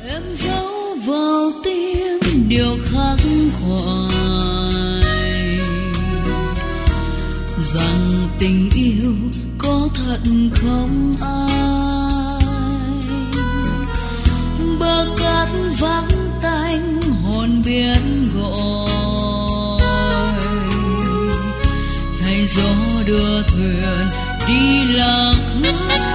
em dấu vào tim điều khắc khoải rằng tình yêu có thật không ai. Bờ cát vắng tanh hồn biển gọi, hay gió đưa thuyền đi lạc hướng.